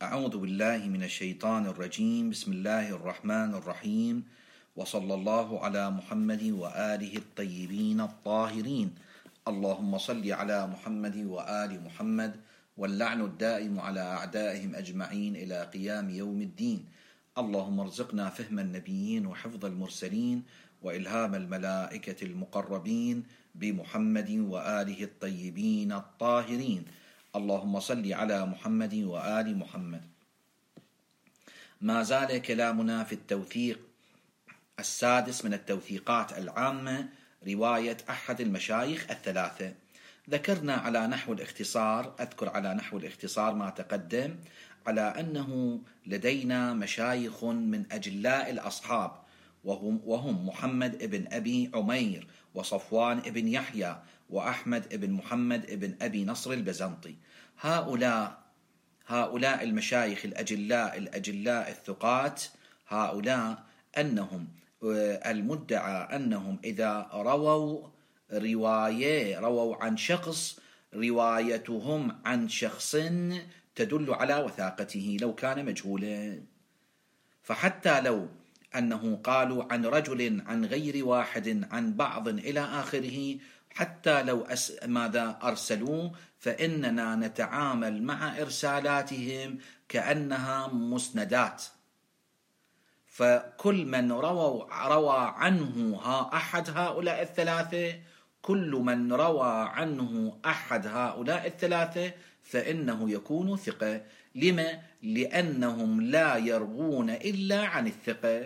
أعوذ بالله من الشيطان الرجيم. بسم الله الرحمن الرحيم، وصلى الله على محمد وآله الطيبين الطاهرين. اللهم صل على محمد وآل محمد، واللعن الدائم على أعدائهم أجمعين إلى قيام يوم الدين. اللهم ارزقنا فهم النبيين وحفظ المرسلين وإلهام الملائكة المقربين بمحمد وآله الطيبين الطاهرين. اللهم صل على محمد وآل محمد. ما زال كلامنا في التوثيق السادس من التوثيقات العامة، رواية أحد المشايخ الثلاثة. ذكرنا على نحو الاختصار، أذكر على نحو الاختصار ما تقدم، على أنه لدينا مشايخ من أجلاء الأصحاب، وهم محمد ابن أبي عمير، وصفوان ابن يحيى، وأحمد ابن محمد ابن أبي نصر البزنطي. هؤلاء المشايخ الأجلاء الثقات، هؤلاء أنهم المدعى أنهم إذا رووا عن شخص، روايتهم عن شخص تدل على وثاقته لو كان مجهولا. فحتى لو أنه قالوا عن رجل عن غير واحد عن بعض إلى آخره، حتى لو ماذا أرسلوه، فإننا نتعامل مع إرسالاتهم كأنها مسندات. فكل من روى عنه أحد هؤلاء الثلاثة، كل من روى عنه أحد هؤلاء الثلاثة فإنه يكون ثقة. لما؟ لأنهم لا يروون إلا عن الثقة.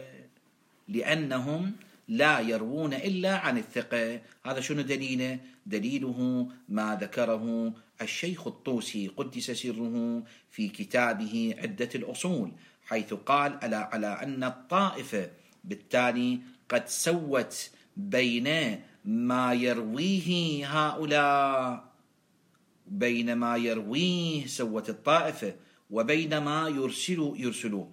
هذا شنو دليله؟ دليله ما ذكره الشيخ الطوسي قدس سره في كتابه عدة الأصول، حيث قال على أن الطائفة بالتالي قد سوت بين ما يرويه هؤلاء، سوت الطائفة وبين ما يرسلوا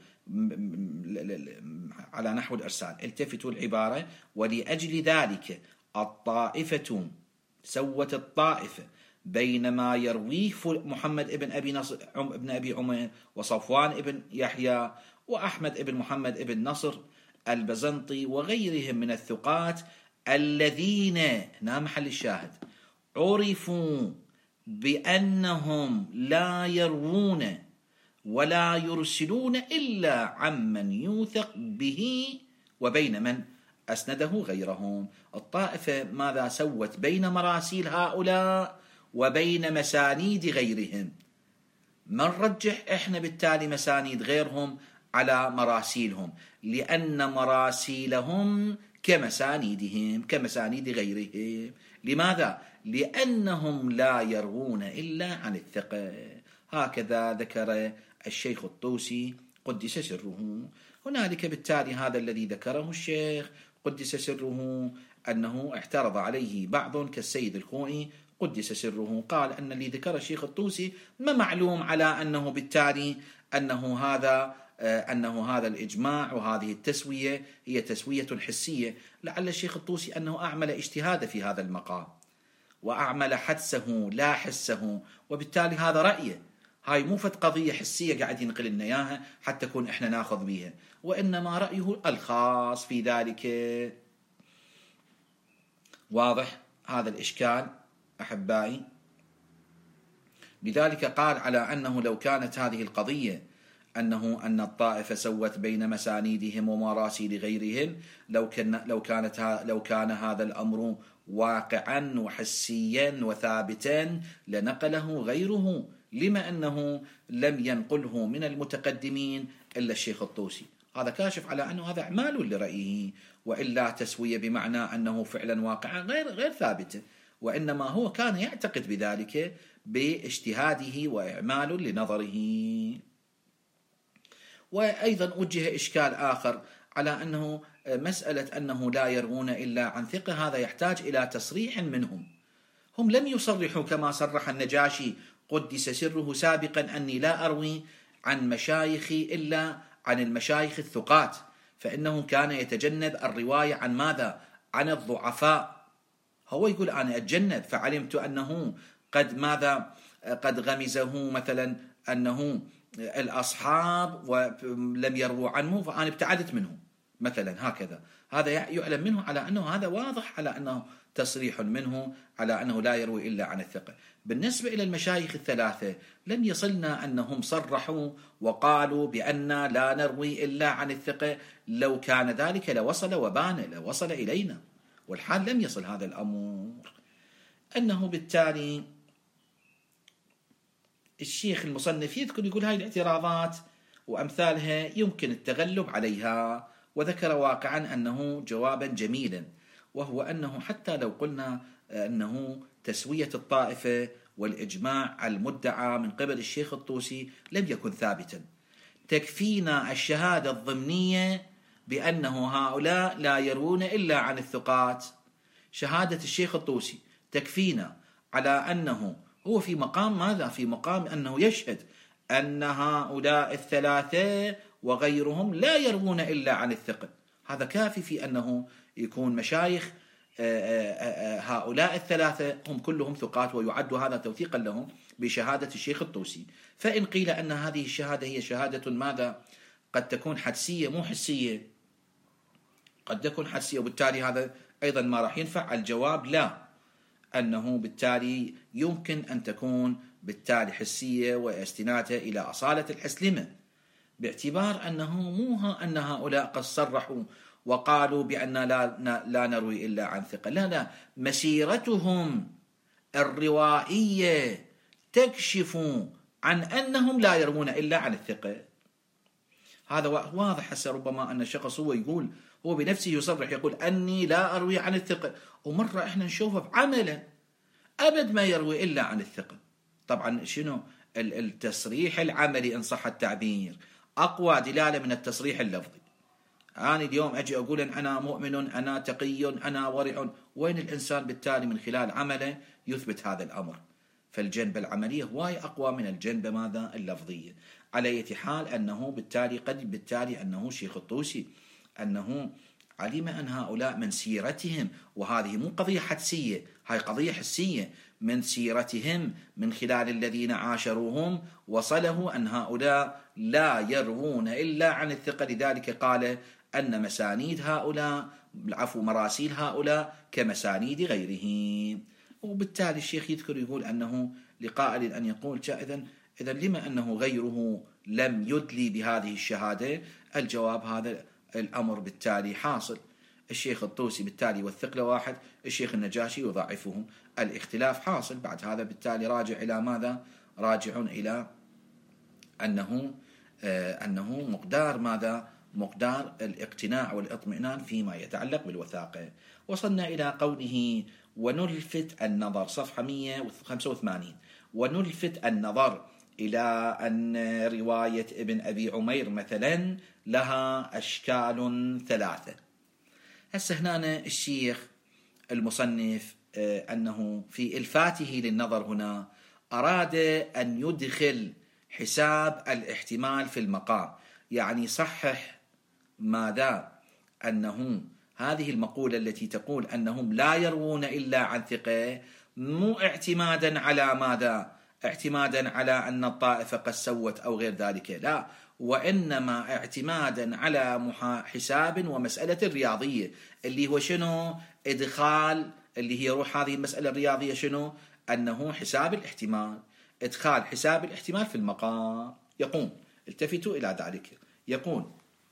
على نحو الإرسال. التفتوا العبارة: ولأجل ذلك الطائفة سوت الطائفة بين ما يرويه محمد ابن أبي عمر، وصفوان ابن يحيى، وأحمد ابن محمد ابن نصر البزنطي، وغيرهم من الثقات الذين، هنا محل الشاهد، عرفوا بأنهم لا يروون ولا يرسلون إلا عمن يوثق به، وبين من أسنده غيرهم. الطائفة ماذا سوت؟ بين مراسيل هؤلاء وبين مسانيد غيرهم. من رجح إحنا بالتالي مسانيد غيرهم على مراسيلهم، لأن مراسيلهم كمسانيدهم كمسانيد غيرهم. لماذا؟ لأنهم لا يروون إلا عن الثقة. هكذا ذكر الشيخ الطوسي قدس سره. هنالك بالتالي هذا الذي ذكره الشيخ قدس سره أنه اعترض عليه بعض كالسيد الخوئي قدس سره، قال أن اللي ذكر الشيخ الطوسي ما معلوم على أنه بالتالي أنه هذا الإجماع وهذه التسوية هي تسوية حسية. لعل الشيخ الطوسي أنه أعمل اجتهاد في هذا المقام، وأعمل حدسه لا حسه، وبالتالي هذا رأيه. هاي مو فت قضية حسية قاعد ينقل لنا إياها حتى كون إحنا ناخذ بيها، وإنما رأيه الخاص في ذلك. واضح هذا الإشكال أحبائي؟ لذلك قال على أنه لو كانت هذه القضية أن الطائفة سوت بين مسانيدهم ومراسيل غيرهم، لو كان هذا الأمر واقعا وحسيا وثابتا لنقله غيره. لما أنه لم ينقله من المتقدمين إلا الشيخ الطوسي؟ هذا كاشف على أنه هذا إعمال لرأيه، وإلا تسوية بمعنى أنه فعلا واقعا غير ثابتة، وإنما هو كان يعتقد بذلك باجتهاده وإعمال لنظره. وأيضا وجه إشكال آخر على أنه مسألة أنه لا يروون إلا عن ثقة، هذا يحتاج إلى تصريح منهم. هم لم يصرحوا كما صرح النجاشي قدس سره سابقا أني لا أروي عن مشايخي إلا عن المشايخ الثقات، فإنه كان يتجنب الرواية عن ماذا؟ عن الضعفاء. هو يقول أنا أتجنب، فعلمت أنه قد غمزه مثلا أنه الأصحاب ولم يرووا عنه فأنا ابتعدت منه مثلا هكذا. هذا يعلم منه على أنه هذا واضح على أنه تصريح منه على أنه لا يروي إلا عن الثقة. بالنسبة إلى المشايخ الثلاثة لم يصلنا أنهم صرحوا وقالوا بأن لا نروي إلا عن الثقة، لو كان ذلك لوصل وبان لوصل إلينا، والحال لم يصل هذا الأمر. أنه بالتالي الشيخ المصنف يذكر يقول هاي الاعتراضات وأمثالها يمكن التغلب عليها، وذكر واقعا أنه جوابا جميلا، وهو أنه حتى لو قلنا أنه تسوية الطائفة والإجماع المدعى من قبل الشيخ الطوسي لم يكن ثابتا، تكفينا الشهادة الضمنية بأنه هؤلاء لا يروون إلا عن الثقات. شهادة الشيخ الطوسي تكفينا على أنه هو في مقام ماذا؟ في مقام أنه يشهد أن هؤلاء الثلاثة وغيرهم لا يروون إلا عن الثقة. هذا كافي في أنه يكون مشايخ هؤلاء الثلاثة هم كلهم ثقات، ويعد هذا توثيقا لهم بشهادة الشيخ الطوسي. فإن قيل أن هذه الشهادة هي شهادة ماذا؟ قد تكون حدسية مو حسية، قد تكون حدسية، وبالتالي هذا أيضا ما راح ينفع. الجواب لا، أنه بالتالي يمكن أن تكون بالتالي حسية واستنادها إلى أصالة الحسلمة، باعتبار أنه مو أن هؤلاء قد صرحوا وقالوا بأن لا نروي إلا عن ثقة، لا، مسيرتهم الروائية تكشف عن أنهم لا يروون إلا عن الثقة. هذا واضح. هسه ربما أن الشخص هو يقول، هو بنفسه يصرح يقول أني لا أروي عن الثقة، ومرة إحنا نشوفه بعمله أبد ما يروي إلا عن الثقة. طبعا شنو التصريح العملي إن صح التعبير أقوى دلالة من التصريح اللفظي. أنا اليوم أجي أقول إن أنا مؤمن، أنا تقي، أنا ورع، وين الإنسان بالتالي من خلال عمله يثبت هذا الأمر؟ فالجنبة العملية هواي أقوى من الجنبة ماذا؟ اللفظية. على أي حال أنه بالتالي أنه شيخ الطوسي أنه علم أن هؤلاء من سيرتهم، وهذه مو قضية حدسية، هاي قضية حسية، من سيرتهم من خلال الذين عاشروهم وصله أن هؤلاء لا يروون إلا عن الثقة. لذلك قال أن مسانيد هؤلاء مراسيل هؤلاء كمسانيد غيرهم. وبالتالي الشيخ يذكر يقول أنه لقائل أن يقول إذن لما أنه غيره لم يدلي بهذه الشهادة؟ الجواب هذا الأمر بالتالي حاصل. الشيخ الطوسي بالتالي يوثق له واحد، الشيخ النجاشي يضعفهم، الاختلاف حاصل. بعد هذا بالتالي راجع إلى ماذا؟ راجع إلى أنه مقدار ماذا؟ مقدار الاقتناع والاطمئنان فيما يتعلق بالوثاقة. وصلنا إلى قوله ونلفت النظر، صفحة 185، ونلفت النظر إلى أن رواية ابن أبي عمير مثلا لها أشكال ثلاثة. هسه هنا الشيخ المصنف أنه في إلفاته للنظر هنا أراد أن يدخل حساب الاحتمال في المقام، يعني صحح ماذا؟ أنه هذه المقولة التي تقول أنهم لا يروون إلا عن ثقة مو اعتمادا على ماذا؟ اعتمادا على أن الطائفة قد سوت أو غير ذلك، لا، وإنما اعتمادا على حساب ومسألة رياضية، اللي هو شنو؟ إدخال، اللي هي روح هذه المسألة الرياضية شنو؟ أنه حساب الاحتمال، إدخال حساب الاحتمال في المقام. يقول التفتوا إلى ذلك، يقول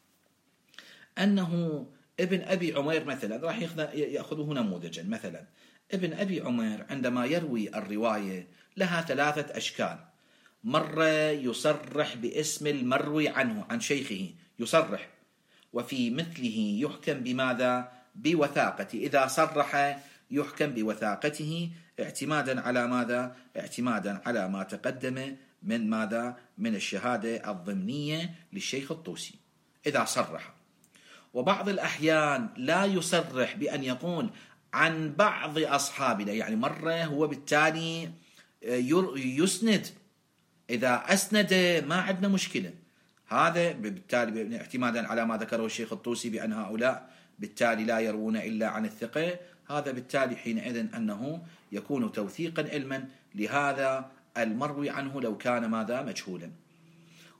أنه ابن أبي عمير مثلا راح يأخذه نموذجا. مثلا ابن أبي عمير عندما يروي الرواية لها ثلاثة أشكال. مرة يصرح باسم المروي عنه عن شيخه، يصرح، وفي مثله يحكم بماذا؟ بوثاقته. إذا صرح يحكم بوثاقته اعتمادا على ماذا؟ اعتمادا على ما تقدم من ماذا؟ من الشهادة الضمنية للشيخ الطوسي إذا صرح. وبعض الأحيان لا يصرح بأن يقول عن بعض أصحابنا، يعني مرة هو بالتالي يسند، إذا أسند ما عندنا مشكلة، هذا بالتالي اعتمادا على ما ذكره الشيخ الطوسي بأن هؤلاء بالتالي لا يروون إلا عن الثقة، هذا بالتالي حينئذ أنه يكون توثيقا علما لهذا المروي عنه لو كان ماذا؟ مجهولا.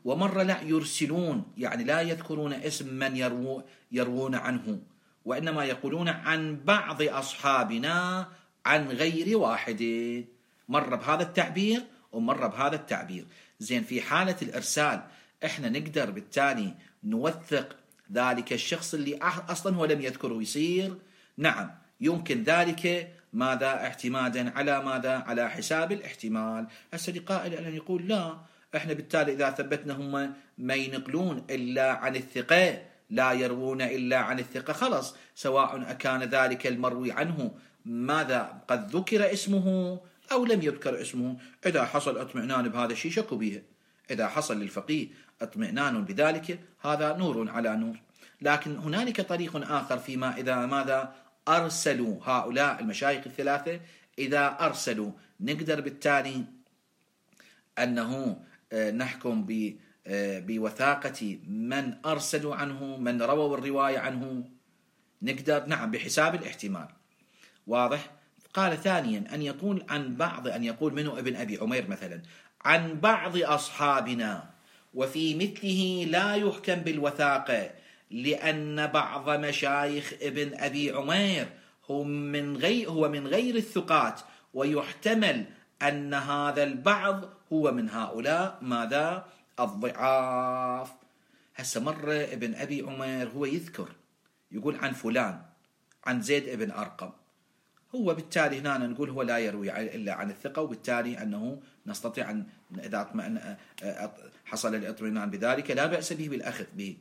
ومرة لا يرسلون، يعني لا يذكرون اسم من يروون عنه، وإنما يقولون عن بعض أصحابنا عن غير واحد. مرة بهذا التعبير ومرة بهذا التعبير. زين، في حالة الإرسال إحنا نقدر بالتالي نوثق ذلك الشخص اللي أصلا هو لم يذكره، يصير نعم يمكن ذلك ماذا اعتمادا على ماذا؟ على حساب الاحتمال. هسه قائل أن يقول لا، احنا بالتالي إذا ثبتنا هم ما ينقلون إلا عن الثقة، لا يروون إلا عن الثقة، خلص سواء أكان ذلك المروي عنه ماذا قد ذكر اسمه أو لم يذكر اسمه. إذا حصل اطمئنان بهذا الشيء شكوا به، إذا حصل للفقيه اطمئنان بذلك هذا نور على نور. لكن هنالك طريق آخر فيما إذا ماذا أرسلوا هؤلاء المشايخ الثلاثة، إذا أرسلوا نقدر بالتالي أنه نحكم بوثاقة من أرسلوا عنه، من رووا الرواية عنه، نقدر نعم بحساب الاحتمال. واضح؟ قال ثانيا أن يقول عن بعض، أن يقول منه ابن أبي عمير مثلا عن بعض أصحابنا، وفي مثله لا يحكم بالوثاقة، لأن بعض مشايخ ابن أبي عمير هو من غير الثقات، ويحتمل أن هذا البعض هو من هؤلاء ماذا؟ الضعاف. هسه مرة ابن أبي عمير هو يذكر يقول عن فلان عن زيد ابن أرقم، هو بالتالي هنا نقول هو لا يروي إلا عن الثقة، وبالتالي أنه نستطيع أن إذا حصل الاطمئنان بذلك لا بأس به بالأخذ به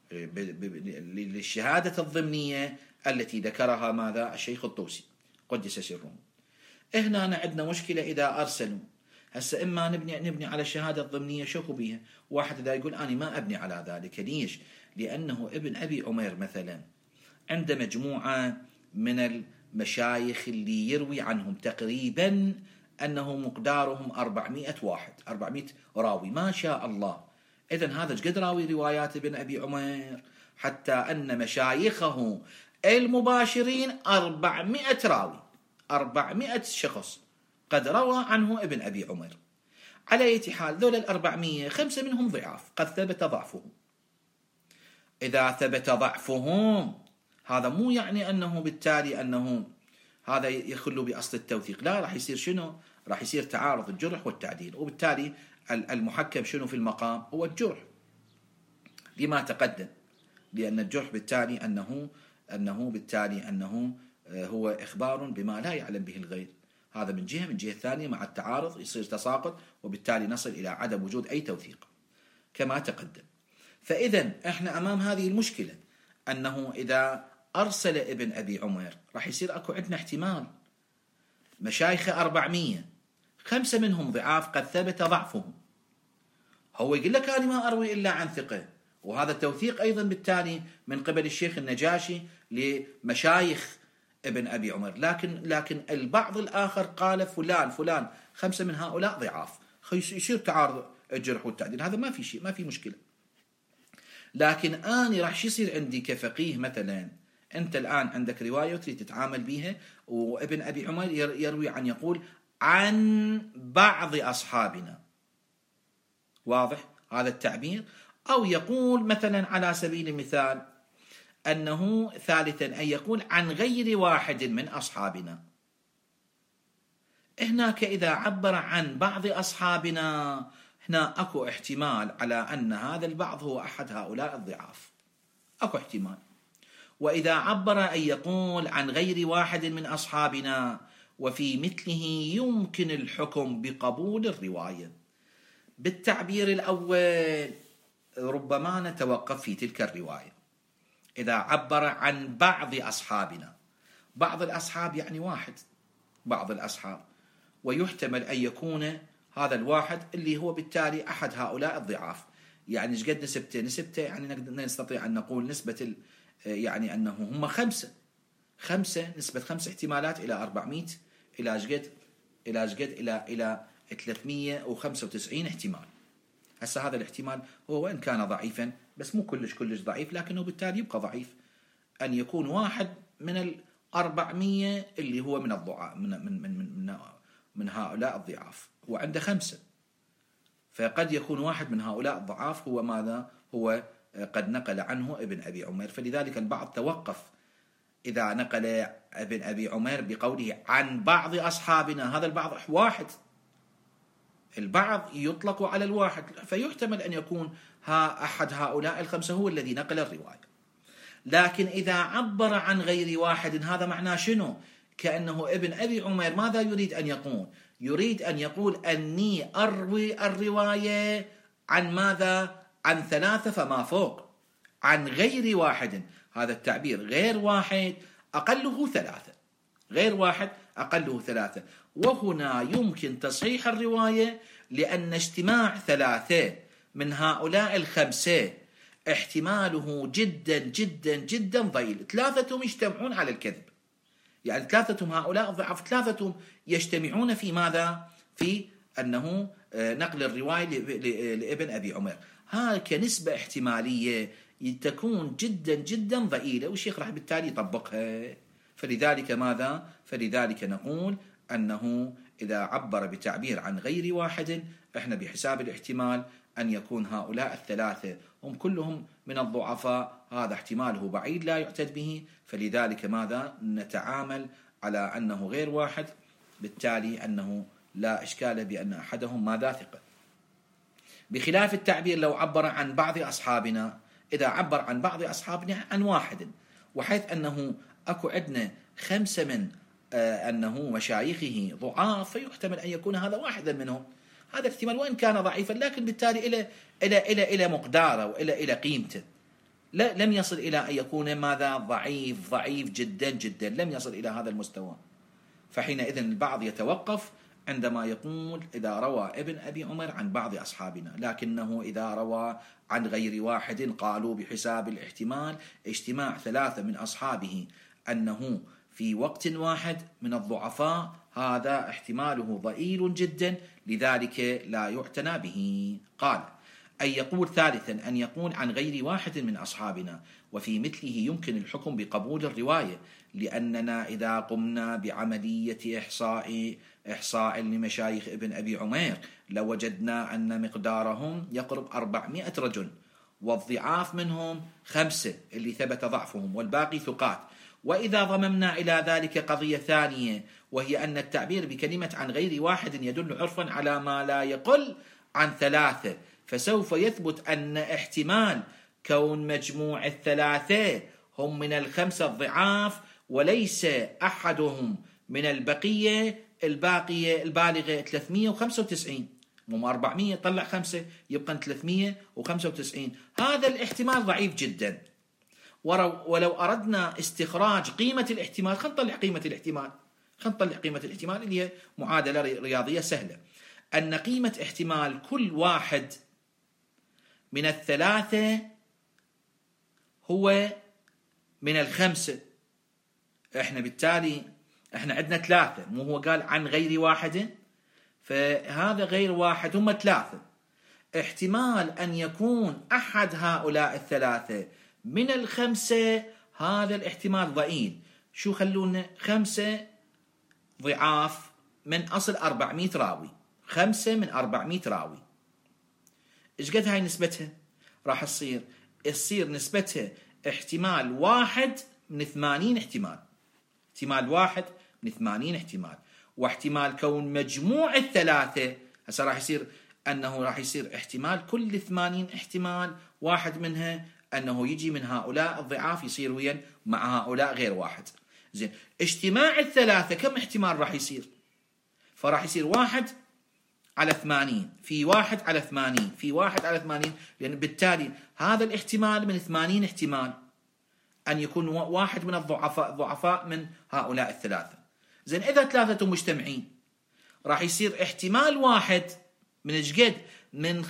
للشهادة الضمنية التي ذكرها ماذا؟ الشيخ الطوسي قدس سره. هنا عندنا مشكلة إذا أرسلوا. هسه إما نبني على الشهادة الضمنية شكوا بها، واحد إذا يقول أنا ما أبني على ذلك. ليش؟ لأنه ابن أبي عمير مثلا عنده مجموعة من المشايخ اللي يروي عنهم تقريبا أنه مقدارهم 400 واحد، 400 راوي ما شاء الله. إذن هذا قد راوي روايات ابن أبي عمير، حتى أن مشايخه المباشرين 400 راوي، 400 شخص قد روى عنه ابن أبي عمير. على أي حال ذول 400 5 منهم ضعاف قد ثبت ضعفهم. إذا ثبت ضعفهم هذا مو يعني أنه بالتالي أنه هذا يخلو بأصل التوثيق، لا، راح يصير شنو؟ راح يصير تعارض الجرح والتعديل، وبالتالي المحكم شنو في المقام؟ هو الجرح لما تقدم، لأن الجرح بالتالي أنه بالتالي أنه هو إخبار بما لا يعلم به الغير. هذا من جهة. من جهة ثانية مع التعارض يصير تساقط، وبالتالي نصل إلى عدم وجود أي توثيق كما تقدم. فإذا إحنا أمام هذه المشكلة، أنه إذا أرسل ابن أبي عمير راح يصير أكو عندنا احتمال مشايخ 400 5 منهم ضعاف قد ثبت ضعفهم، هو يقول لك أنا ما أروي إلا عن ثقة، وهذا التوثيق أيضا بالتالي من قبل الشيخ النجاشي لمشايخ ابن أبي عمر. لكن البعض الآخر قال فلان 5 من هؤلاء ضعاف، يصير تعارض الجرح والتعديل. هذا ما في شيء، ما في مشكلة. لكن أنا راح يصير عندي كفقيه مثلا، أنت الآن عندك رواية وتريد تتعامل بها، وابن أبي عمر يروي عن يقول عن بعض أصحابنا، واضح هذا التعبير؟ أو يقول مثلا على سبيل المثال أنه ثالثا أن يقول عن غير واحد من أصحابنا. هناك إذا عبر عن بعض أصحابنا هنا أكو احتمال على أن هذا البعض هو أحد هؤلاء الضعاف، أكو احتمال. وإذا عبر أن يقول عن غير واحد من أصحابنا وفي مثله يمكن الحكم بقبول الرواية. بالتعبير الأول ربما نتوقف في تلك الرواية. إذا عبر عن بعض أصحابنا، بعض الأصحاب يعني واحد، بعض الأصحاب، ويحتمل أن يكون هذا الواحد اللي هو بالتالي أحد هؤلاء الضعاف. يعني ايش قد نسبته يعني نستطيع أن نقول نسبة يعني أنه هم 5 نسبة 5 احتمالات إلى 400 إلى ايش قد إلى 395 احتمال. هسه هذا الاحتمال هو وإن كان ضعيفا بس مو كلش ضعيف، لكنه بالتالي يبقى ضعيف، أن يكون واحد من 400 اللي هو من الضعاف من هؤلاء الضعاف، وعنده 5، فقد يكون واحد من هؤلاء الضعاف هو ماذا؟ هو قد نقل عنه ابن أبي عمير. فلذلك البعض توقف إذا نقل ابن أبي عمير بقوله عن بعض أصحابنا، هذا البعض واحد، البعض يطلق على الواحد، فيحتمل أن يكون أحد هؤلاء الخمسة هو الذي نقل الرواية. لكن إذا عبر عن غير واحد هذا معناه شنو؟ كأنه ابن أبي عمير ماذا يريد أن يقول؟ يريد أن يقول أني أروي الرواية عن ماذا؟ عن ثلاثة فما فوق، عن غير واحد. هذا التعبير غير واحد أقله ثلاثة، غير واحد أقله ثلاثة. وهنا يمكن تصحيح الرواية لأن اجتماع ثلاثة من هؤلاء الخمسة احتماله جدا جدا جدا ضئيل. ثلاثتهم يجتمعون على الكذب، يعني ثلاثتهم هؤلاء الضعاف ثلاثتهم يجتمعون في ماذا؟ في أنه نقل الرواية لابن أبي عمير. هذا كنسبة احتمالية تكون جدا جدا ضئيلة، والشيخ راح بالتالي يطبقها. فلذلك ماذا؟ فلذلك نقول أنه إذا عبر بتعبير عن غير واحد إحنا بحساب الاحتمال أن يكون هؤلاء الثلاثة هم كلهم من الضعفاء، هذا احتماله بعيد لا يعتد به. فلذلك ماذا؟ نتعامل على أنه غير واحد، بالتالي أنه لا إشكال بأن أحدهم ماذا؟ ثقة. بخلاف التعبير لو عبر عن بعض أصحابنا، إذا عبر عن بعض أصحابنا عن واحد، وحيث أنه أكو عندنا خمسة من أنه مشايخه ضعاف، فيحتمل أن يكون هذا واحدا منهم. هذا احتمال وإن كان ضعيفا، لكن بالتالي إلى مقداره وإلى قيمته، لم يصل إلى أن يكون ماذا؟ ضعيف جدا جدا، لم يصل إلى هذا المستوى. فحينئذ البعض يتوقف عندما يقول إذا روى ابن أبي عمر عن بعض أصحابنا، لكنه إذا روى عن غير واحد قالوا بحساب الاحتمال اجتماع ثلاثة من أصحابه أنه في وقت واحد من الضعفاء، هذا احتماله ضئيل جدا، لذلك لا يعتنى به. قال: أن يقول ثالثا أن يقول عن غير واحد من أصحابنا، وفي مثله يمكن الحكم بقبول الرواية، لأننا إذا قمنا بعملية إحصاء لمشايخ ابن أبي عمير لوجدنا أن مقدارهم يقرب 400 رجل، والضعاف منهم 5 اللي ثبت ضعفهم، والباقي ثقات. وإذا ضممنا إلى ذلك قضية ثانية، وهي أن التعبير بكلمة عن غير واحد يدل عرفا على ما لا يقل عن 3، فسوف يثبت أن احتمال كون مجموع الثلاثة هم من ال5 الضعاف، وليس أحدهم من الباقية البالغة 395، مو 400 طلع 5 يبقى 395. هذا الاحتمال ضعيف جدا. ولو أردنا استخراج قيمة الاحتمال، خلينا نطلع قيمة الاحتمال اللي هي معادلة رياضية سهلة، أن قيمة احتمال كل واحد من الثلاثة هو من ال5. احنا بالتالي احنا عندنا 3، مو هو قال عن غير واحد، فهذا غير واحد هم 3. احتمال أن يكون أحد هؤلاء الثلاثة من ال5، هذا الاحتمال ضئيل. شو خلونا؟ 5 ضعاف من أصل 400 راوي، 5 من 400 راوي، إيش قد هاي نسبتها؟ راح تصير نسبتها احتمال 1 من 80 احتمال، احتمال 1 من 80 احتمال. واحتمال كون مجموع الثلاثة هسه راح يصير احتمال كل 80 احتمال واحد منها أنه يجي من هؤلاء الضعاف يصير وين مع هؤلاء غير واحد. زين، اجتماع الثلاثة كم احتمال راح يصير؟ فراح يصير 1 على 80 في 1 على 80 في 1 على 80، لأن بالتالي هذا الاحتمال من 80 احتمال أن يكون واحد من الضعفاء من هؤلاء الثلاثة. زين، إذا 3 مجتمعين راح يصير احتمال 1 من جد من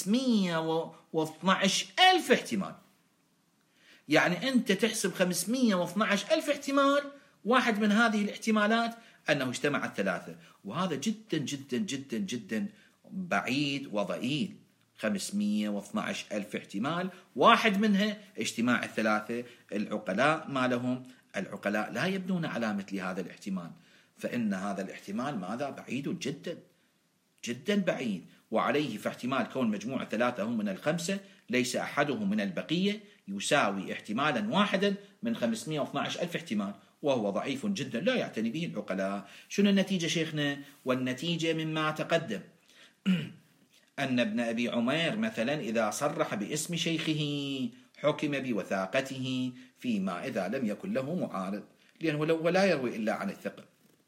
512 ألف احتمال. يعني أنت تحسب 512 ألف احتمال، واحد من هذه الاحتمالات أنه اجتمع الثلاثة، وهذا جدا جدا جدا جدا بعيد وضئيل. 512 ألف احتمال، واحد منها اجتماع الثلاثة. العقلاء لا يبنون على مثل هذا الاحتمال، فإن هذا الاحتمال ماذا؟ بعيد جدا جدا بعيد. وعليه فاحتمال كون مجموع ثلاثة هم من الخمسة ليس أحدهم من البقية يساوي احتمالا واحدا من 512 ألف احتمال، وهو ضعيف جدا لا يعتني به العقلاء. شنو النتيجة شيخنا؟ والنتيجة مما تقدم أن ابن أبي عمير مثلا إذا صرح باسم شيخه حكم بوثاقته فيما إذا لم يكن له معارض، لأنه لو لا يروي إلا عن الثقة.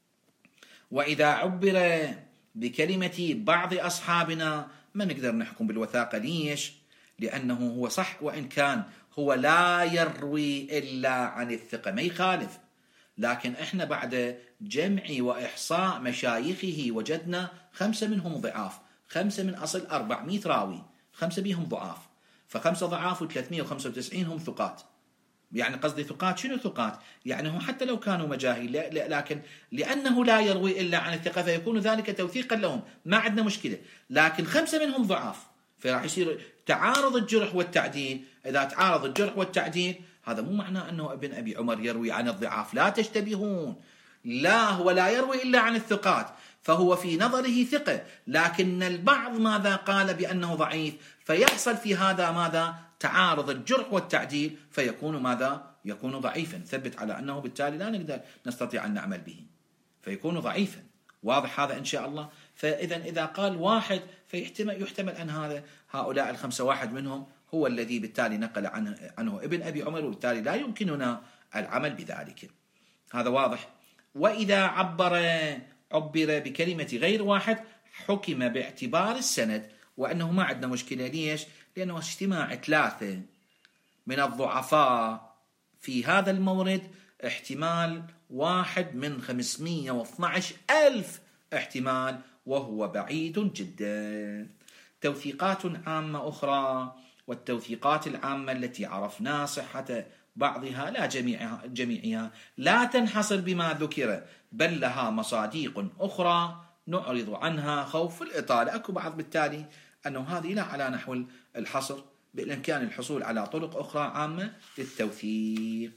وإذا عبر بكلمة بعض أصحابنا ما نقدر نحكم بالوثاقة. ليش؟ لأنه هو صح وإن كان هو لا يروي إلا عن الثقة ما يخالف، لكن إحنا بعد جمع وإحصاء مشايخه وجدنا 5 منهم ضعاف، 5 من أصل 400 راوي 5 بيهم ضعاف، ف5 ضعاف و395 هم ثقات. يعني قصدي ثقات، شنو ثقات؟ يعني هم حتى لو كانوا مجاهيل لكن لأنه لا يروي إلا عن الثقة فيكون ذلك توثيقا لهم، ما عندنا مشكلة. لكن 5 منهم ضعاف، فراح يصير تعارض الجرح والتعديل. إذا تعارض الجرح والتعديل هذا مو معناه أنه ابن أبي عمر يروي عن الضعاف، لا تشتبهون، لا هو لا يروي إلا عن الثقات، فهو في نظره ثقة، لكن البعض ماذا قال بأنه ضعيف، فيحصل في هذا ماذا؟ تعارض الجرح والتعديل، فيكون ماذا؟ يكون ضعيفا، ثبت على أنه بالتالي لا نقدر نستطيع أن نعمل به، فيكون ضعيفا. واضح هذا إن شاء الله؟ فإذا إذا قال واحد فيحتمل أن هؤلاء ال5 واحد منهم هو الذي بالتالي نقل عنه ابن أبي عمر، وبالتالي لا يمكننا العمل بذلك. هذا واضح. وإذا عبر بكلمة غير واحد حكم باعتبار السند، وأنه ما عندنا مشكلة. ليش؟ لأنه اجتماع 3 من الضعفاء في هذا المورد احتمال 1 من 512 ألف احتمال، وهو بعيد جدا. توثيقات عامة أخرى، والتوثيقات العامة التي عرفنا صحة بعضها لا جميعها لا تنحصر بما ذكر، بل لها مصاديق أخرى نعرض عنها خوف الإطالة. أكو بعض بالتالي أنه هذه لا على نحو الحصر، بالإمكان الحصول على طرق أخرى عامة للتوثيق.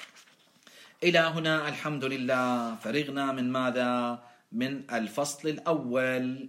إلى هنا الحمد لله فرغنا من ماذا؟ من الفصل الأول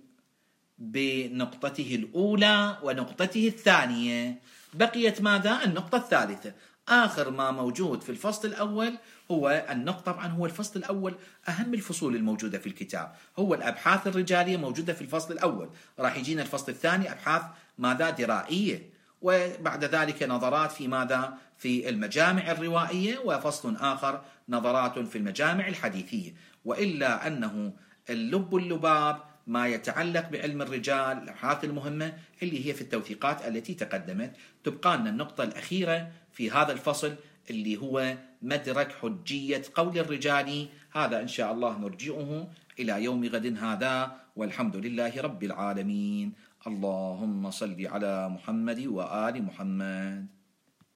بنقطته الأولى ونقطته الثانية. بقيت ماذا؟ النقطة الثالثة. آخر ما موجود في الفصل الأول هو النقطة، طبعا هو الفصل الأول أهم الفصول الموجودة في الكتاب، هو الأبحاث الرجالية موجودة في الفصل الأول. راح يجينا الفصل الثاني أبحاث ماذا؟ درائية، وبعد ذلك نظرات في ماذا؟ في المجامع الروائية، وفصل آخر نظرات في المجامع الحديثية. وإلا أنه اللباب ما يتعلق بعلم الرجال، الأبحاث المهمة اللي هي في التوثيقات التي تقدمت. تبقى لنا النقطة الأخيرة في هذا الفصل اللي هو مدرك حجية قول الرجال. هذا إن شاء الله نرجعه إلى يوم غد هذا، والحمد لله رب العالمين. اللهم صل على محمد وآل محمد.